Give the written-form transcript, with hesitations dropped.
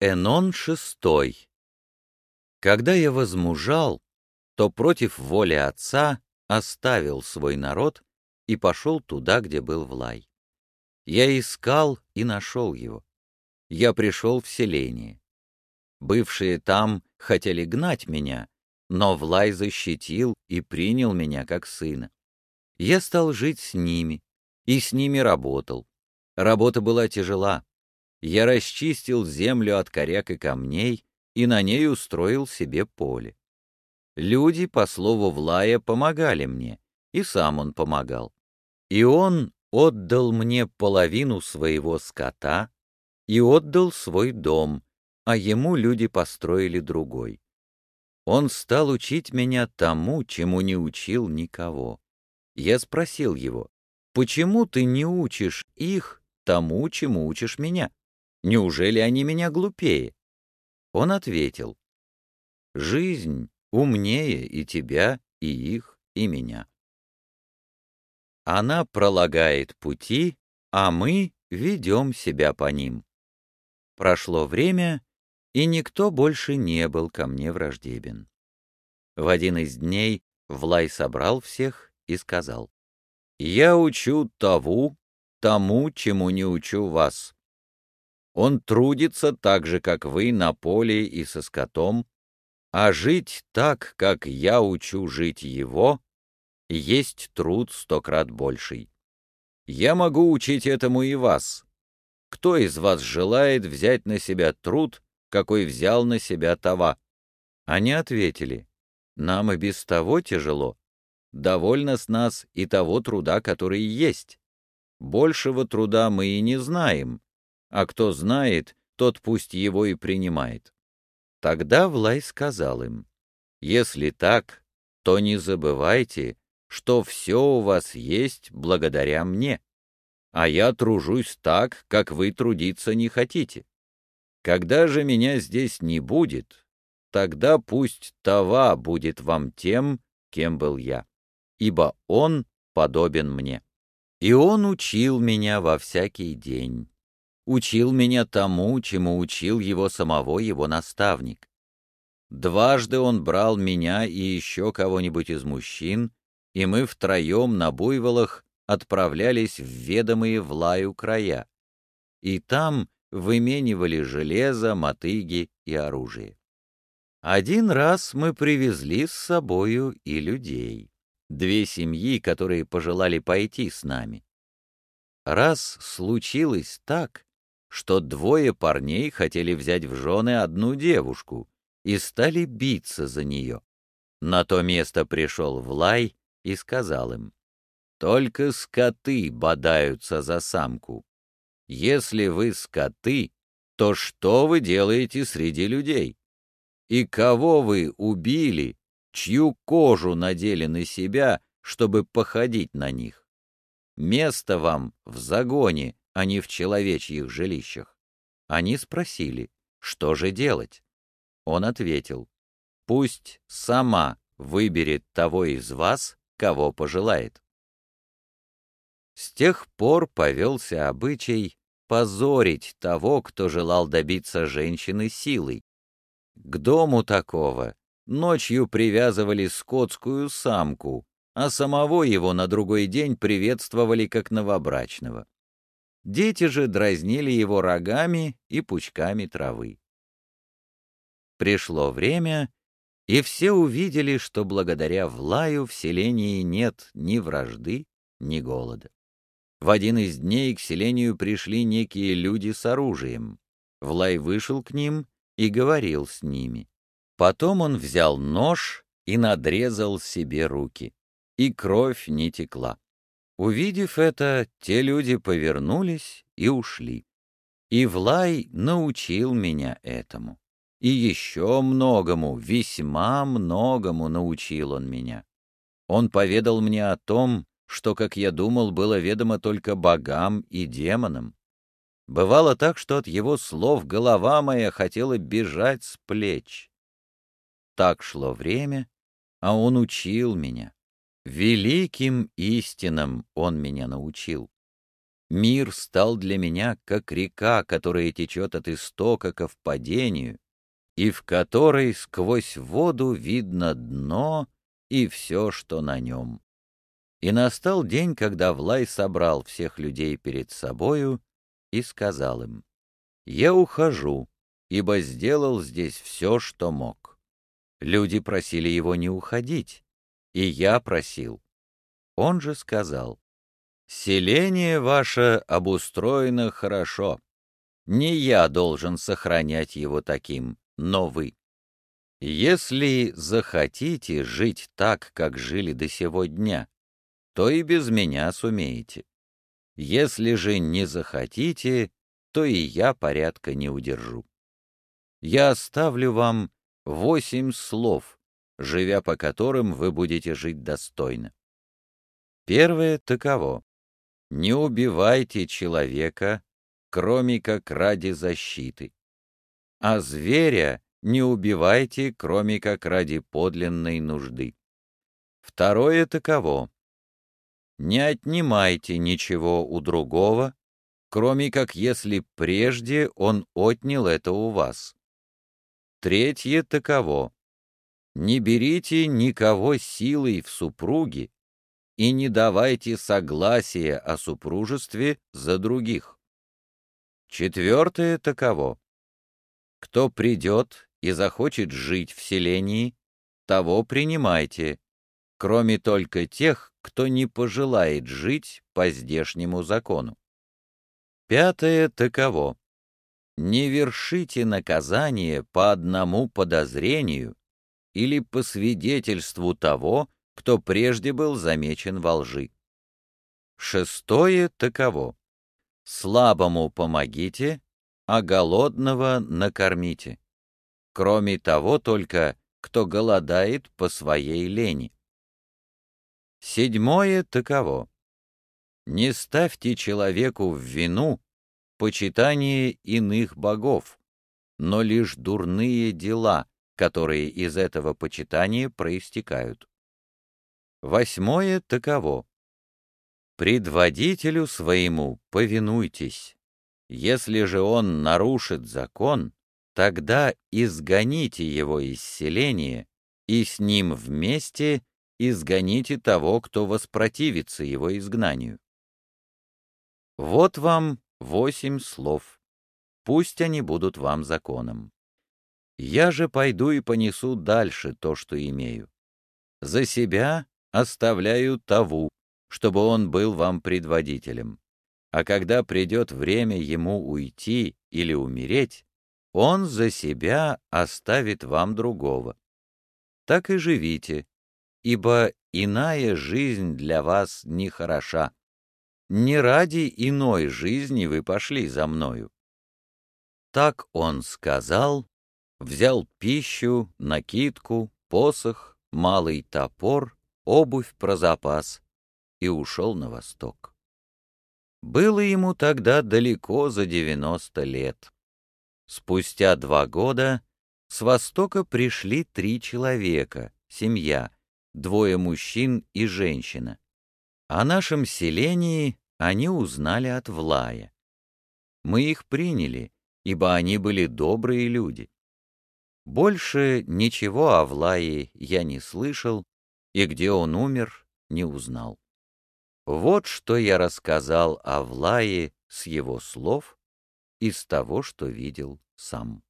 Энон шестой. Когда я возмужал, то против воли отца оставил свой народ и пошел туда, где был Влай. Я искал и нашел его. Я пришел в селение. Бывшие там хотели гнать меня, но Влай защитил и принял меня как сына. Я стал жить с ними и с ними работал. Работа была тяжела. Я расчистил землю от коряк и камней и на ней устроил себе поле. Люди, по слову Влая, помогали мне, и сам он помогал. И он отдал мне половину своего скота и отдал свой дом, а ему люди построили другой. Он стал учить меня тому, чему не учил никого. Я спросил его: «Почему ты не учишь их тому, чему учишь меня? Неужели они меня глупее?» Он ответил: «Жизнь умнее и тебя, и их, и меня. Она пролагает пути, а мы ведем себя по ним». Прошло время, и никто больше не был ко мне враждебен. В один из дней Влай собрал всех и сказал: «Я учу тому, чему не учу вас. Он трудится так же, как вы, на поле и со скотом, а жить так, как я учу жить его, есть труд 100 крат больший. Я могу учить этому и вас. Кто из вас желает взять на себя труд, какой взял на себя Това?» Они ответили: «Нам и без того тяжело. Довольно с нас и того труда, который есть. Большего труда мы и не знаем, а кто знает, тот пусть его и принимает». Тогда Влай сказал им: «Если так, то не забывайте, что все у вас есть благодаря мне, а я тружусь так, как вы трудиться не хотите. Когда же меня здесь не будет, тогда пусть Това будет вам тем, кем был я, ибо он подобен мне». И он учил меня во всякий день, учил меня тому, чему учил его самого его наставник. Дважды он брал меня и еще кого-нибудь из мужчин, и мы втроем на буйволах отправлялись в ведомые Влаю края, и там выменивали железо, мотыги и оружие. Один раз мы привезли с собою и людей, 2 семьи, которые пожелали пойти с нами. Раз случилось так, что 2 парней хотели взять в жены одну девушку и стали биться за нее. На то место пришел Влай и сказал им: «Только скоты бодаются за самку. Если вы скоты, то что вы делаете среди людей? И кого вы убили, чью кожу надели на себя, чтобы походить на них? Место вам в загоне, а не в человечьих жилищах». Они спросили: «Что же делать?» Он ответил: «Пусть сама выберет того из вас, кого пожелает». С тех пор повелся обычай позорить того, кто желал добиться женщины силой. К дому такого ночью привязывали скотскую самку, а самого его на другой день приветствовали как новобрачного. Дети же дразнили его рогами и пучками травы. Пришло время, и все увидели, что благодаря Влаю в селении нет ни вражды, ни голода. В один из дней к селению пришли некие люди с оружием. Влай вышел к ним и говорил с ними. Потом он взял нож и надрезал себе руки, и кровь не текла. Увидев это, те люди повернулись и ушли. И Влай научил меня этому. И еще многому, весьма многому научил он меня. Он поведал мне о том, что, как я думал, было ведомо только богам и демонам. Бывало так, что от его слов голова моя хотела бежать с плеч. Так шло время, а он учил меня. Великим истинам он меня научил. Мир стал для меня как река, которая течет от истока ко впадению, и в которой сквозь воду видно дно и все, что на нем. И настал день, когда Влай собрал всех людей перед собою и сказал им: «Я ухожу, ибо сделал здесь все, что мог». Люди просили его не уходить, и я просил. Он же сказал: «Селение ваше обустроено хорошо. Не я должен сохранять его таким, но вы. Если захотите жить так, как жили до сего дня, то и без меня сумеете. Если же не захотите, то и я порядка не удержу. Я оставлю вам 8 слов, живя по которым вы будете жить достойно. Первое таково: не убивайте человека, кроме как ради защиты, а зверя не убивайте, кроме как ради подлинной нужды. Второе таково: не отнимайте ничего у другого, кроме как если прежде он отнял это у вас. Третье таково: не берите никого силой в супруги и не давайте согласия о супружестве за других. Четвертое таково: кто придет и захочет жить в селении, того принимайте, кроме только тех, кто не пожелает жить по здешнему закону. Пятое таково: не вершите наказание по одному подозрению или по свидетельству того, кто прежде был замечен во лжи. Шестое таково: слабому помогите, а голодного накормите, кроме того только, кто голодает по своей лени. Седьмое таково: не ставьте человеку в вину почитание иных богов, но лишь дурные дела, которые из этого почитания проистекают. Восьмое таково: предводителю своему повинуйтесь. Если же он нарушит закон, тогда изгоните его из селения, и с ним вместе изгоните того, кто воспротивится его изгнанию. Вот вам 8 слов. Пусть они будут вам законом. Я же пойду и понесу дальше то, что имею. За себя оставляю Таву, чтобы он был вам предводителем. А когда придет время ему уйти или умереть, он за себя оставит вам другого. Так и живите, ибо иная жизнь для вас не хороша. Не ради иной жизни вы пошли за мною». Так он сказал, взял пищу, накидку, посох, малый топор, обувь про запас и ушел на восток. Было ему тогда далеко за 90 лет. Спустя 2 года с востока пришли 3 человека, семья, 2 мужчин и женщина. О нашем селении они узнали от Влая. Мы их приняли, ибо они были добрые люди. Больше ничего о Влае я не слышал, и где он умер, не узнал. Вот что я рассказал о Влае с его слов и с того, что видел сам.